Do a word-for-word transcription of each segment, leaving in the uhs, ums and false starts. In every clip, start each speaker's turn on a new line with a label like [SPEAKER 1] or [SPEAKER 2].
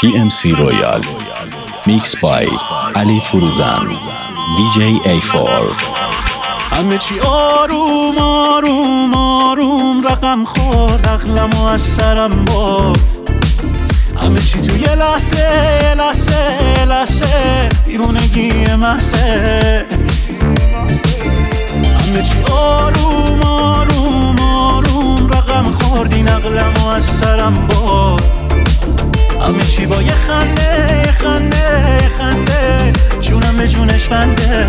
[SPEAKER 1] پی ام سی رویال میکس بای علی فروزان دی جی ای فور.
[SPEAKER 2] همه چی آروم آروم آروم رقم خورد، عقلمو از سرم برد. همه چی تو یه لحظه یه لحظه یه لحظه دیوونگی محضه. همه چی آروم آروم آروم رقم خورد، این عقلمو از سرم برد. همه چی با یه خنده یه خنده یه خنده جونم به جونش بنده.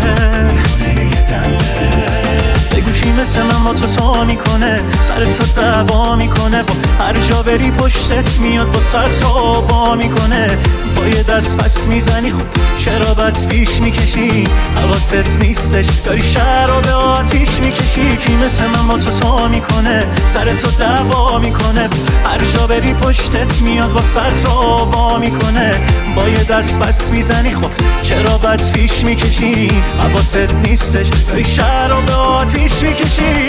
[SPEAKER 2] بگو کی مثل من با تو تا میکنه، سر تو دعوا میکنه، با هر جا بری پشتت میاد با سر تو وا میکنه. با یه دست پس میزنی خب چرا بد پیش میکشی، حواست نیستش داری شهر رو به آتیش میکشی. کی مثل من با تو تا میکنه، سر تو دعوا میکنه، هر جا بری پشتت میاد با سر تو وا میکنه. با یه دست پس میزنی خب چرا بد پیش میکشی، حواست نیستش داری شهر رو به آتیش میکشی.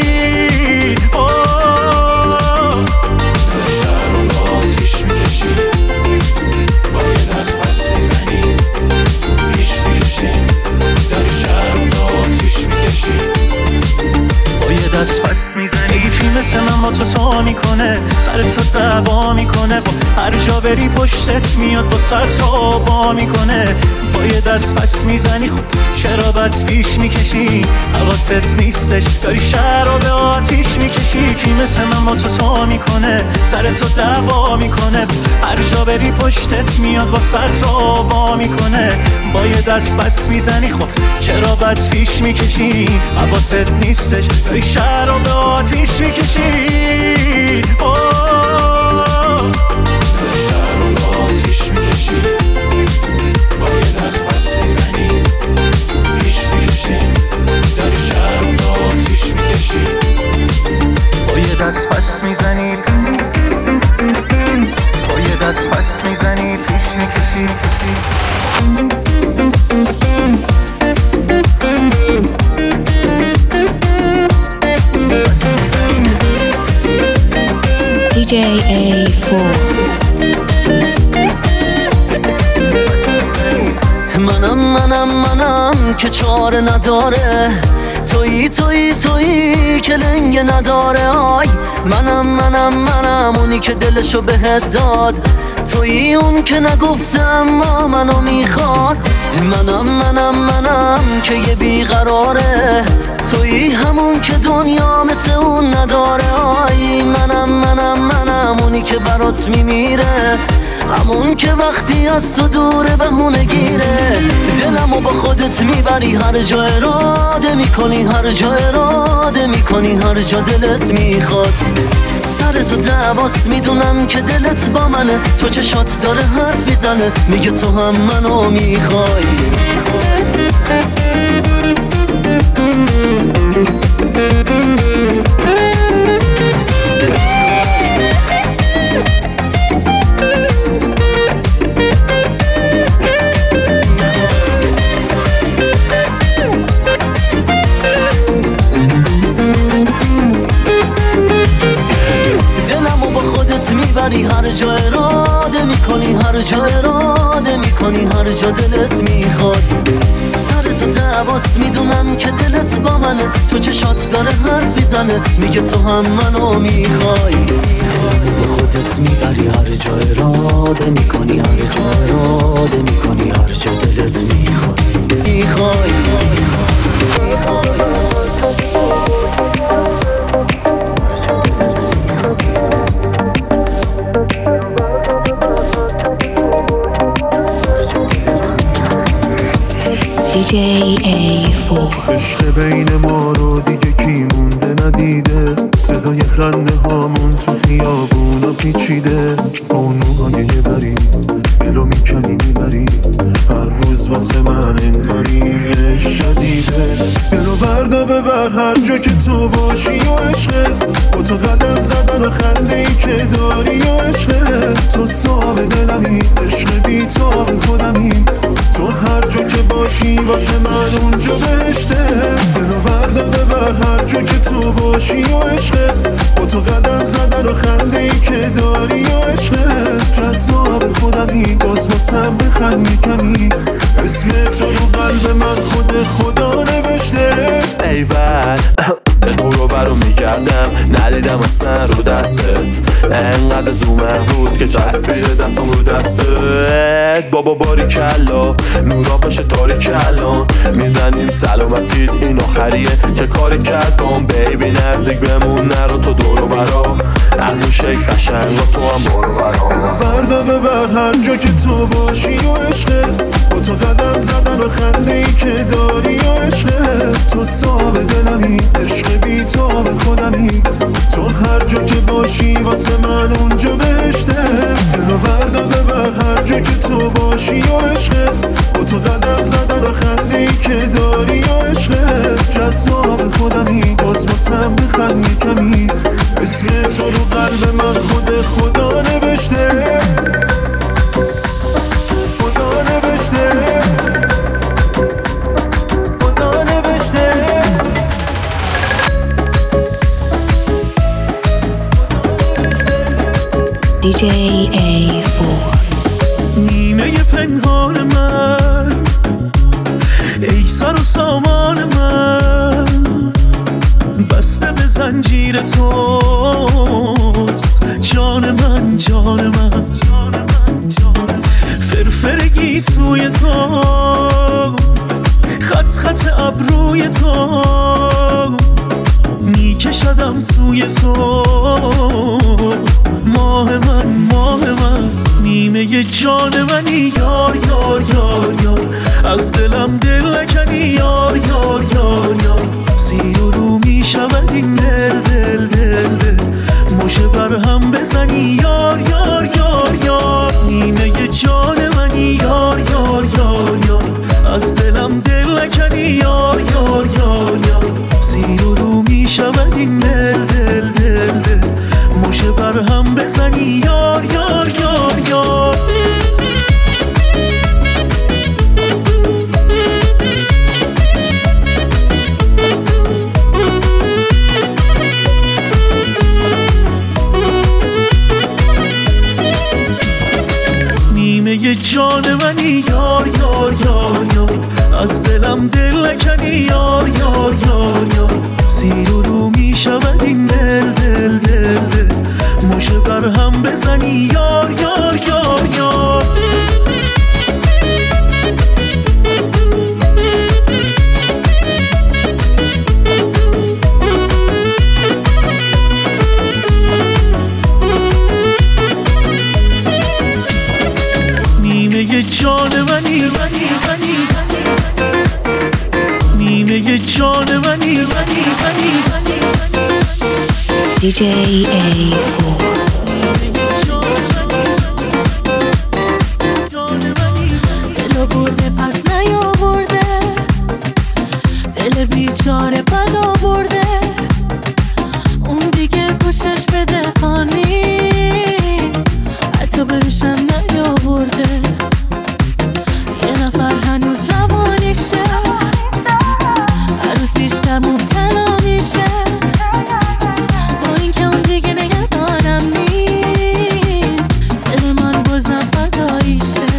[SPEAKER 2] شهر رو به آتیش میکشی، با یه دست پس میزنی پیش میکشی، داری شهر رو به آتیش میکشی. با یه دست پس میزنی کی مثل من با تو تا میکنه، سر تو دعوا میکنه، با هر جا بری پشتت میاد با سر تو وا میکنه. با یه دست پس میزنی خب چرا بد پیش میکشی، حواست نیستش داری شهر رو به آتیش میکشی. کی مثل من با تو تا میکنه، سر تو دعوا میکنه، هر جا بری پشتت میاد با سر تو وا میکنه. با یه دست پس میزنی خب چرا بد پیش میکشی، حواست نیستش داری شهر رو به آتیش میکشی. شهر رو به آتیش میکشی، با یه دست پس میزنی پیش میکشی، داری شهر رو به آتیش میکشی. با یه دست پس میزنی با یه دست پس میزنی پیش میکشی.
[SPEAKER 3] دی جی ای فور.
[SPEAKER 4] منم منم منم که چاره نداره، تویی تویی تویی که لنگ نداره. آی منم منم منم اونی که دلشو بهت داد، تویی اون که نگفته اما منو میخواد. منم منم منم که یه بیقراره، تویی همون که دنیا مثل اون نداره. آی منم منم منم اونی که برات میمیره، همون که وقتی از تو دوره بهونه گیره. دلمو با خودت میبری هر جا اراده میکنی، هر جا اراده میکنی، هر جا دلت میخواد. سر تو دعواست میدونم که دلت با منه، تو چشات داره حرف میزنه میگه تو هم منو میخوای. میبری هر جا اراده میکنی، هر جا اراده میکنی، هر جا دلت میخواد. سر تو دعواست میدونم که دلت با منه، تو چشات داره حرف میزنه میگه تو هم منو میخوای. با خودت میبری هر جا اراده میکنی، هر جا اراده میکنی، هر جا دلت میخواد. میخوای
[SPEAKER 3] دی جی ای فور.
[SPEAKER 5] عشق بین ما رو دیگه کی مونده ندیده، صدای خنده هامون تو خیابونا پیچیده. با اون موهای یه بری دلو میکنی میبری، هر روز واسه من انگاری شدیده. دلو بردا ببر هر جا که تو باشی و عشقه، با تو قدم زدن و خنده ای که داری و عشقه. تو صاحب دلمی، عشق بی تو خودمی، تو هر جا که باشی واسه من اونجا بهشته. دلو بردا ببر هر جا جا که تو باشی و عشقه، با تو قدم زدن و خنده ای که داری و عشقه. جذاب خودمی باز واسم بخندی کمی، اسم تو رو قلب من خود خدا نوشته.
[SPEAKER 6] ایول دورو برو میگردم ندیدم اصلا رو دستت، انقدر زومه بود که چسبیده دستم رو دستت. بابا باری کلا نورا باشه تاریک الان، میزنیم سلامتید این آخریه چه کاری کردم. بیبی نزدیک بمون نرو تو دورو برا، از این شیک قشنگا تو هم برو برا.
[SPEAKER 5] بردا ببر هر جا که تو باشی و عشقه، با تو قدم زدن و خنده ای که داری و عشقه. تو صاحب دلمی عشق بی تو به خودمی، تو هر جا که باشی واسه من اونجا بهشته. دلو بردا ببر هر جا که تو باشی و عشقه، با تو قدم زدن و خنده ای که داری و عشقه. جذاب خودمی باز واسم بخندی کمی، اسم تو رو قلب من خود خدا نوشته. خدا نوشته خدا نوشته.
[SPEAKER 3] دی جی ای فور.
[SPEAKER 7] نیمه پنهان من ای سر و سامان من، بسته به زنجیر توست جان من جان من. فرفرگی سوی تو، خط خط ابروی تو، میکشدم سوی تو. ماه من ماه من نیمه جان منی، یار یار یار یار از دلم دل نکنی، یار یار یار یار. زیر و رو میشود این دل دل دل دل، مژه بر هم بزنی، یار یار یار یار. نیمه جان منی، یار یار یار یار از دلم دل نکنی، یار یار یار یار. زیر و رو میشود این دل دل دل دل، مژه بر هم بزنی، یار یار یار یار. نیمه جان منی، یار یار یار یار از دلم دل نکنی، یار یار یار یار. زیر و رو میشود این دل دل دل دل، مژه بر هم بزنی، یار یار یار یار. نیمه جان منی منی منی نیمه جان منی منی منی
[SPEAKER 3] دی جی ای فور.
[SPEAKER 8] دلو برده پس نیاورده، دل بیچاره بد آورده. اون دیگه گوشش بده خانی، حتی برشم نیاورده. یه نفر هنوز روانیشه، هر روز بیشتر مبتلا میشه. با اینکه اون دیگه نگهدانم نیست، دل من بازم فداییشه،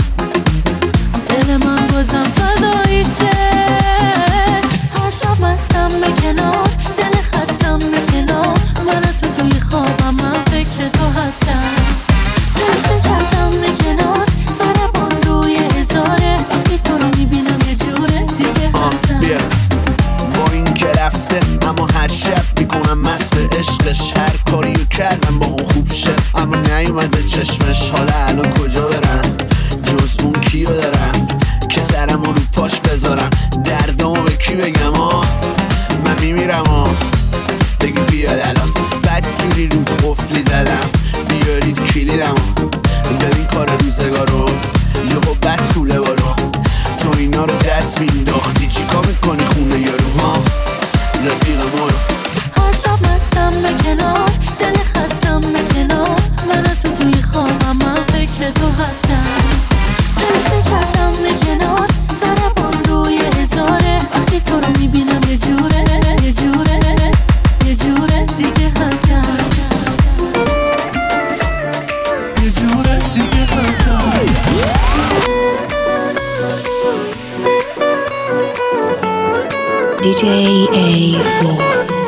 [SPEAKER 8] دل من بازم فداییشه. هر شب مستم به کنار، دل خستم به کنار. من تو توی خوابم، من فکر تو هستم. دل شکستم به کنار، سربان روی هزاره. وقتی تو رو میبینم یه جوره دیگه هستم.
[SPEAKER 9] با این که رفته اما هر شب میکنم مست به عشقش. هر کاریو کردم با اون خوب شه، اما نیومده چشمش. حالا الان کجا برم جز اون کیو دارم که سرمو رو پاش بذارم. دردمو به کی بگم ها، من میمیرم ها. بگی بیاد الان، بد جوری رو قفلی زدم. بیارید کلیدم ببین کار روزگارو، یهو بس کوله بارو. تو اینا رو دست مینداختی چیکار میکنی خونه یارو ها، رفیقم رو.
[SPEAKER 8] هر شب مستم به کنار، دل خستم به کنار. من تو توی خوابم، من فکر تو هستم. دل شکستم به کنار، سربان روی هزاره. وقتی تو رو میبینم یه جوره یه جوره
[SPEAKER 3] دی جی ای فور.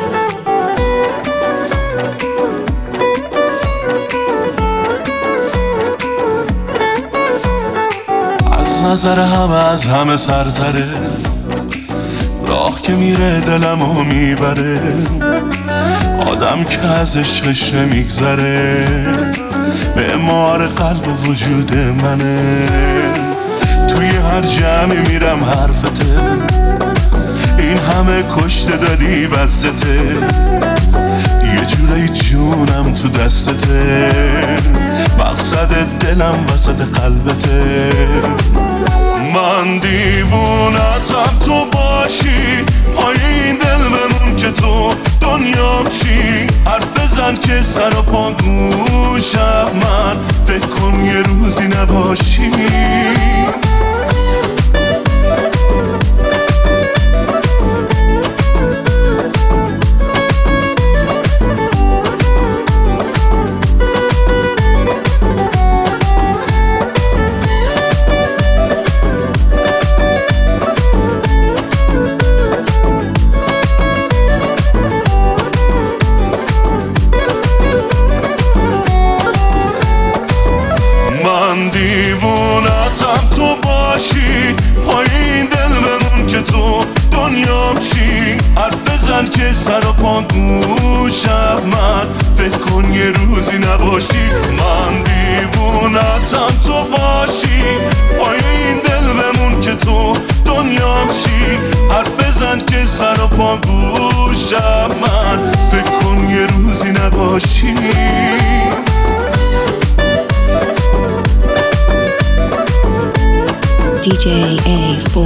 [SPEAKER 7] از نظر همه از همه سرتره، راه که میره دلمو میبره، آدم که از عشقش نمیگذره، معمار قلب و وجود منه. توی هر جمعی میرم حرفته، این همه کشته دادی بستته، یه جورایی جونم تو دستته، مقصد دلم وسط قلبته. من دیوونتم تو باشی، پای این دل بمون که تو دنیام چی. حرف بزن که سر و پا گوشم، من فکر کن یه روزی نباشی. من دیوونتم تو باشی، پای این دل بمون که تو دنیام چی. حرف بزن که سر و پا گوشم، من فکر کن یه روزی نباشی. من دیوونتم تو باشی، پای این دل بمون که تو دنیام چی. حرف بزن که سر و پا گوشم، من فکر کن یه روزی نباشی.
[SPEAKER 3] دی جی ای فور.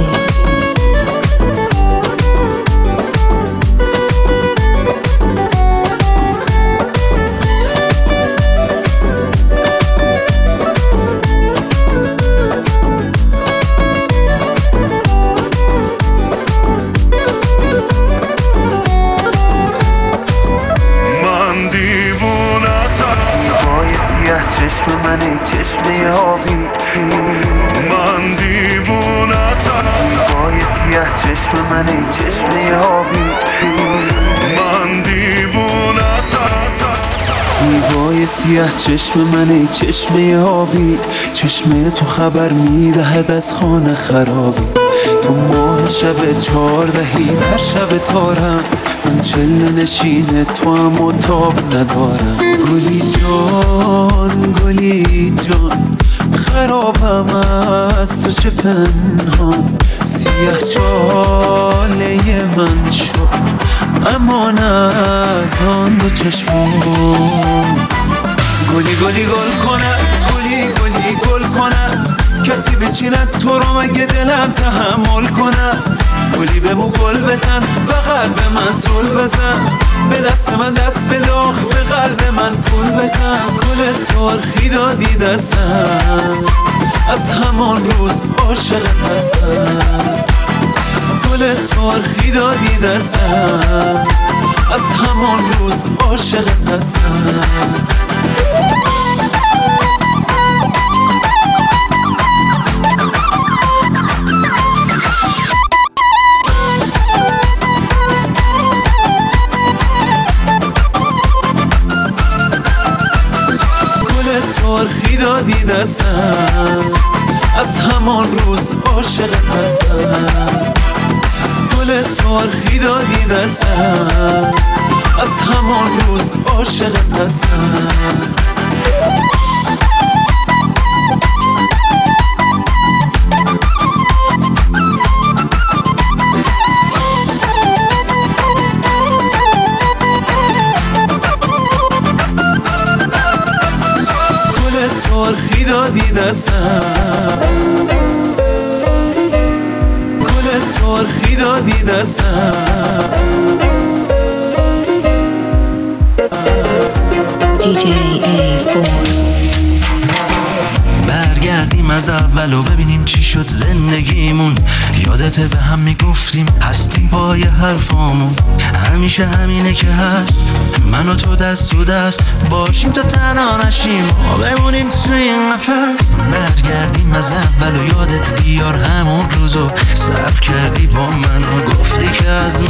[SPEAKER 7] من دیوونتم،
[SPEAKER 5] پای سیاه چشم منی، چشمه آبی.
[SPEAKER 7] من دیوونتم،
[SPEAKER 5] پای سیاه چشم منی، چشمه آبی.
[SPEAKER 7] من دیوونتم.
[SPEAKER 5] زیبای سیاه چشم منی، چشمه آبی. چشمه تو خبر میدهد از خانه خرابی. تو ماه شب چهاردهی در شب تارم، من چله نشین تو هم و تاب ندارم. گلی جان گلی جان، خرابم از تو چه پنهان. سیاه چاله من شد امان از آن دو چشمان. گلی گلی گل کند، گلی گلی گل کند، کسی بچیند تو رو مگه دلم تحمل کند. گلی به مو گل بزن و قلب من زول بزن، به دست من دست بلاخ، به قلب من پول بزن. گل سرخی دادی دستم، از همان روز عاشقت هستم. گل سرخی دادی دستم، از همان روز عاشقت هستم. سرخی دادی دستم، از همان روز عاشقت هستم. گل سرخی دادی دستم، از همان روز عاشقت هستم. سرخی دادی دستم، گل سرخی دادی دستم.
[SPEAKER 3] دی جی ای فور.
[SPEAKER 10] برگردیم از اول و ببینیم چی شد زندگیمون. یادته به هم میگفتیم هستیم پای حرفامون، همیشه همینه که هست، من و تو دست تو دست باشیم تا تنها نشیم و بمونیم تو این قفس. برگردیم از اول و یادت بیار همون روزو، صبر کردی با من و گفتی که از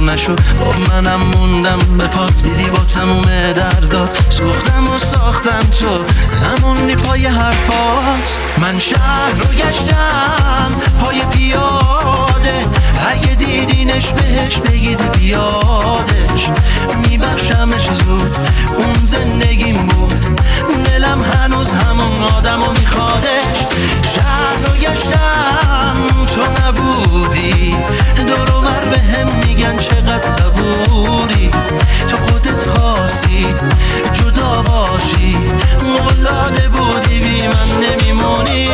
[SPEAKER 10] نشو. با منم موندم به پات، دیدی با تموم دردات سوختم و ساختم تو نموندی پای حرفات. من شهر رو گشتم پای پیاده، اگه دیدینش بهش بگید بیادش. میبخشمش زود، اون زندگیم بود، دلم هنوز همون آدم و میخوادش. شهر رو گشتم تو نبودی، دور و بر به هم میگن چقدر صبوری. تو خودت خواستی جدا باشی، مولاده بودی بی من نمیمونی.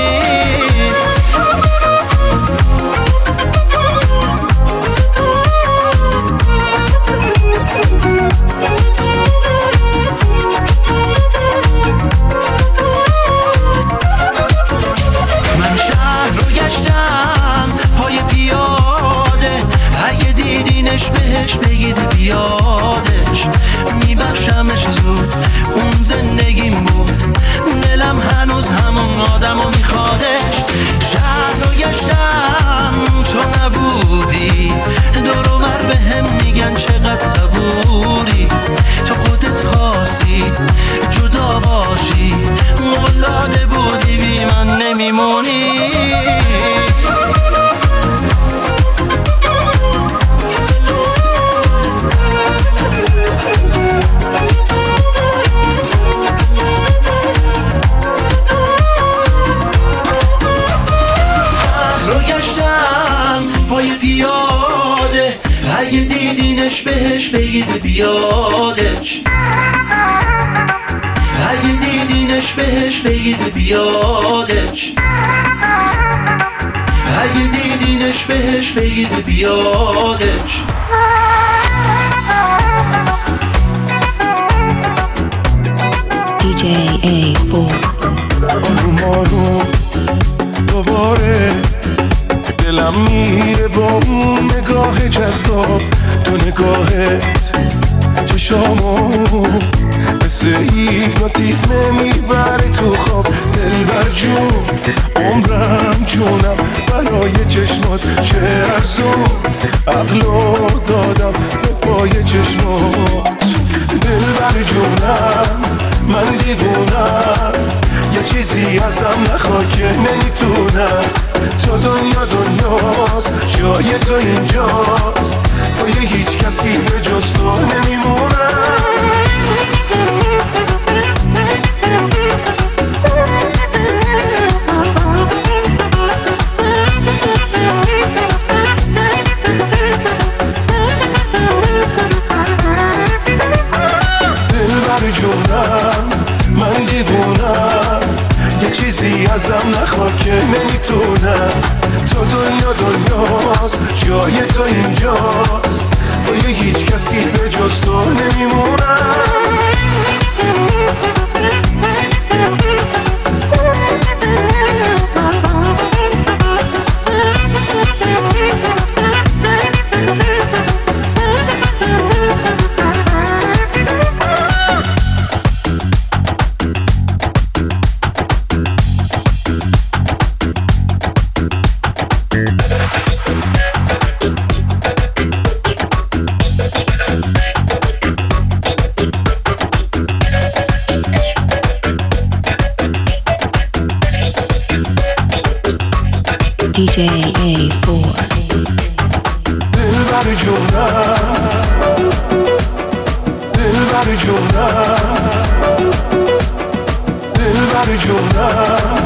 [SPEAKER 10] من شهر رو گشتم پای پیاده، اگه دیدینش بهش بگید بیادش. میبخشمش زود، اون زندگیم بود، دلم هنوز همون آدم و میخوادش. شهر رو گشتم تو نبودی، دور و بر به هم میگن چقدر صبوری. تو خودت خواستی جدا باشی، مولاده بودی بی من نمیمونی. پای پیاده، اگه دیدینش بهش بگید بیادش. اگه دیدینش بهش بگید بیادش. اگه دیدینش بهش بگید بیادش.
[SPEAKER 3] دی جی ای فور.
[SPEAKER 5] آروم آروم دوباره دلم میره با اون نگاه جذاب، تو نگاهت چشامو مثل هیپنوتیزم میبره تو خواب. دلبر جون عمرم جونم برای چشمات، چه ارزون عقلو دادم به پای چشمات. دلبر جونم من دیوونم، یه چیزی ازم نخوا که نمیتونم. تو دنیا دنیاست، جای تو اینجاست، پای هیچ کسی به جز تو نمیمونم. دلبر جونم من دیوونم، یه چیزی ازم نخوا که نمیتونم. تو دنیا دنیاست، جای تو اینجاست، با هیچ کسی به جز تو نمیمونم.
[SPEAKER 3] دی جی ای فور.
[SPEAKER 5] دلبر جونم دلبر جونم دلبر جونم.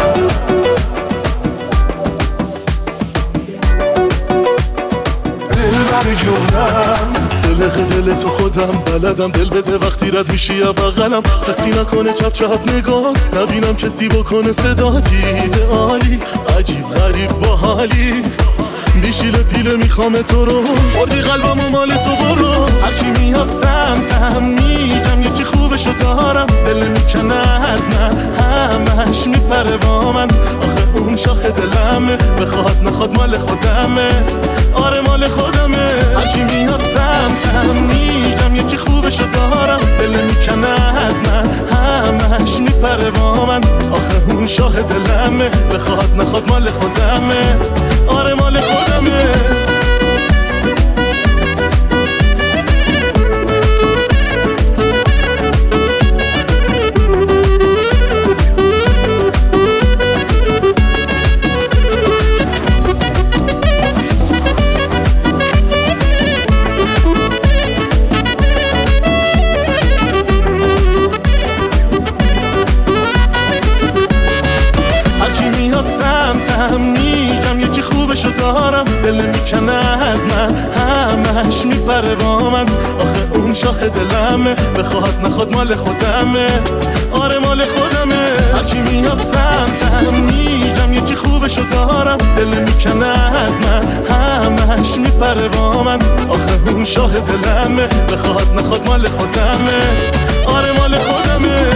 [SPEAKER 5] دلبر جونم دل دل تو خودم بلدم، دل بده وقتی رد میشی یا بغلم. کسی نکنه چپ چپ نگات، نبینم کسی بکنه صدا. دیده عالی عجیب غریب با حالی، بیشیل پیله میخوام تو رو، بردی قلبم و مال تو برو. هرکی میاد سمتم میگم یکی خوبشو دارم، دل میکنه از من همش میپره با من. آخه اون شاه دلمه، بخواد نخواد مال خودمه، آره مال خودمه. هرکی میاد سمتم میگم یکی خوبشو دارم، دل میکنه از من همش میپره با من. آخه اون شاه دلمه، بخواد نخواد مال خودمه، آره مال خودمه.
[SPEAKER 7] همش میپره با من. آخه اون شاه دلمه، بخواد نخواد مال خودمه. آره مال خودمه. هرچی میاد سمتم میگم یکی خوبشو دارم، دل میکنه از من همش میپره با من. آخه اون شاه دلمه، بخواد نخواد مال خودمه. آره مال خودمه.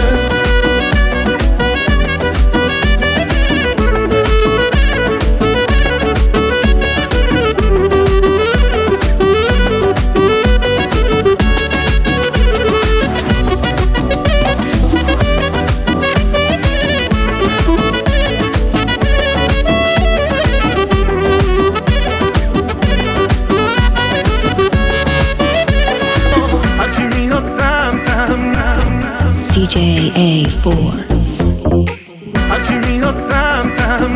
[SPEAKER 3] دی جی ای فور.
[SPEAKER 7] هرچی میاد سمتم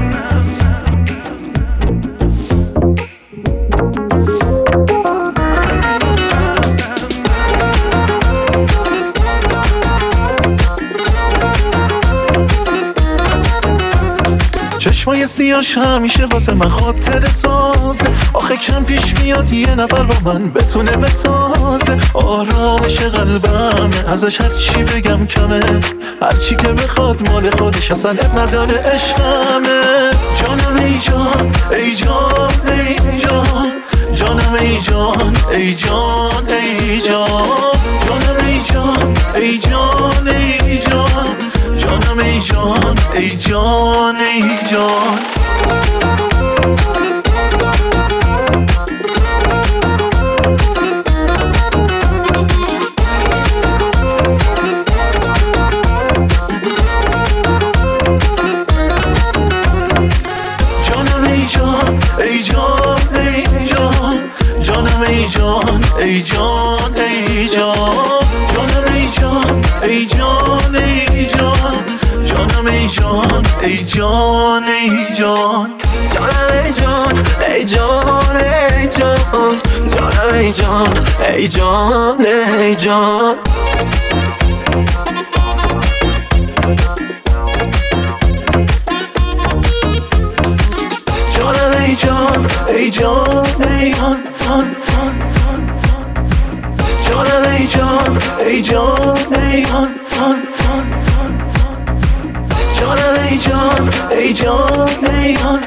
[SPEAKER 7] چشمای سیاش همیشه واسه من خاطر سازه. آخه کم پیش میاد یه نفر با من بتونه بسازه. آرامش قلبم ازش هر چی بگم کمه، هر چی که بخواد مال خودش اصلا اب نداره عشقمه. جانم ای جان ای جان ای جان، جانم ای جان ای جان ای جان، جانم ای جان ای جان ای جان، جانم ای جان ای جان ای جان. جانم ای جان ای جان ای جان، جانم ای جان ای جان ای جان، جانم ای جان ای جان ای جان، جانم ای جان ای جان ای جان،
[SPEAKER 6] جانم ای جان ای جان ای جان، جانم ای جان ای جان ای جان.
[SPEAKER 7] جانم ای جان ای جان ای جان، جانم ای جان ای جان ای جان، جانم ای جان ای جان ای جان.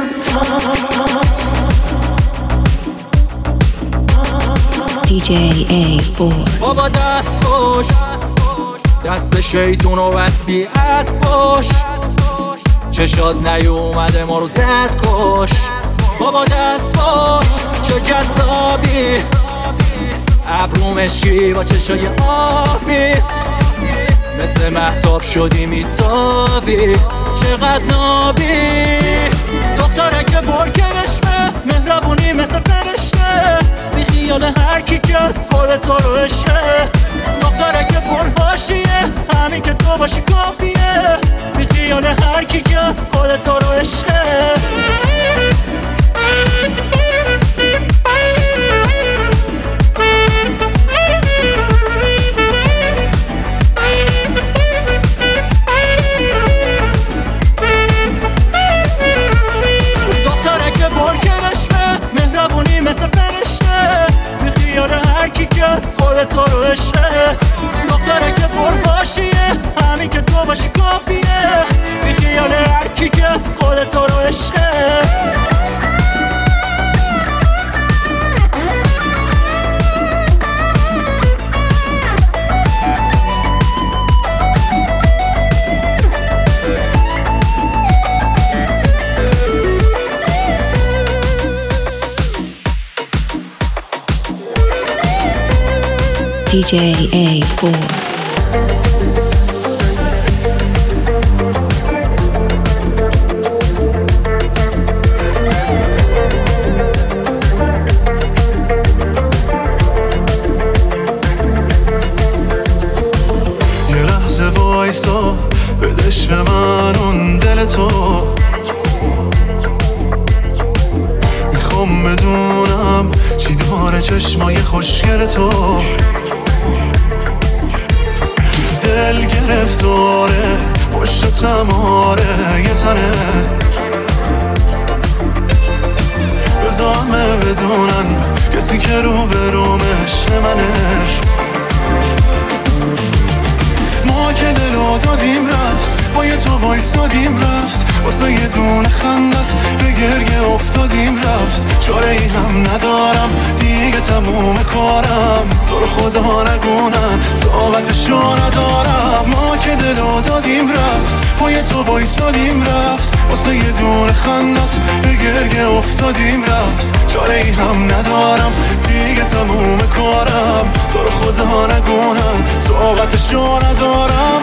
[SPEAKER 3] دی جی ای فور.
[SPEAKER 11] بابا دست خوش، دست شیطون و وسیع از فش، چشاد نیومده ما رو زد کش. بابا دست خوش چه جذابی، ابرومشی با چشای آبی، مثل مهتاب شدی میتابی، چقدر نابی. دختره که برکنشمه، مهربونی مثل فرشته، بی خیال هر کی که از خود تو رو عشقه. دختره که پرباشیه، همین که تو باشی کافیه، بی خیال هر کی که از خود تو رو عشقه. مثل فرشته، بی خیال هر کی که از خود تو رو عشقه. دختره که پرباشیه، همین که تو باشی کافیه، بی خیال هر کی که از خود تو رو عشقه.
[SPEAKER 3] دی جی ای فور.
[SPEAKER 5] یه لحظه وایسا، بدش به من اون دل تو. میخوام بدونم چی داره چشمای خوشگل تو. دل گرفتاره پشتم آره یه تنه، بذار همه بدونن کسی که رو به رومش منه. ما که دلو دادیم رفت، با یه تو وایسادیم رفت، واسه یه دونه خندت به گریه افتادیم رفت. چاره ای هم ندارم دیگه تموم کارم، تو رو خدا نگونم طاقتشو ندارم. ما که دلو دادیم رفت، با یه تو وایسادیم رفت، واسه یه دونه خندت به گریه افتادیم رفت. چاره ای هم ندارم دیگه تموم کارم، تو رو خدا نگونم طاقتشو ندارم.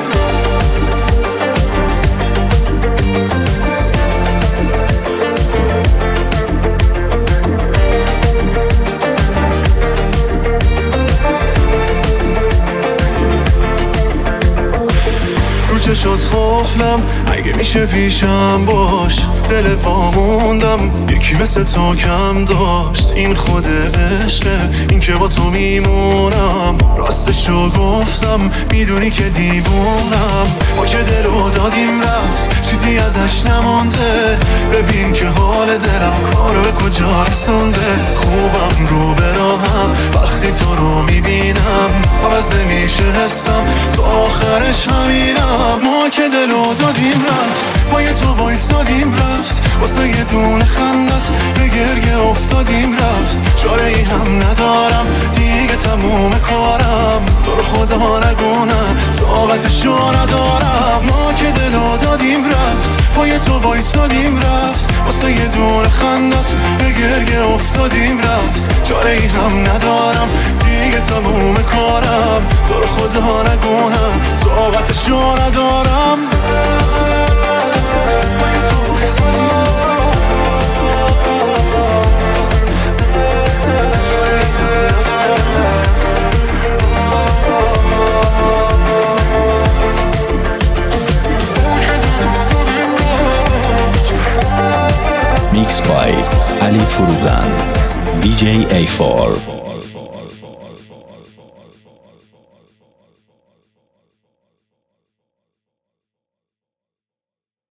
[SPEAKER 5] چشات خفلم اگه میشه پیشم باش، دل واموندم یکی مثل تو کم داشت. این خود عشقه، این که با تو میمونم، راستشو گفتم میدونی که دیوونم. ما که دلو دادیم رفت، چیزی ازش نمونده، ببین که حال دلم کارو به کجا رسونده. خوبم رو به راهم وقتی تو رو میبینم، عوض نمیشه حسم تا آخرش همینم. ما که دلو دادیم رفت، با یه تو وایسادیم رفت، واسه یه دونه خندت به گریه افتادیم رفت. چاره ای هم ندارم دیگه تموم کارم، تو رو خدا نگونم طاقتشو ندارم. ما که دلو دادیم رفت، با یه تو وایسادیم رفت، واسه یه دونه خندت به گریه افتادیم رفت. چاره ای هم ندارم دیگه تموم کارم، تو رو خدا نگونم طاقتشو ندارم.
[SPEAKER 1] Mixed by Ali Furuzan, دی جی ای فور.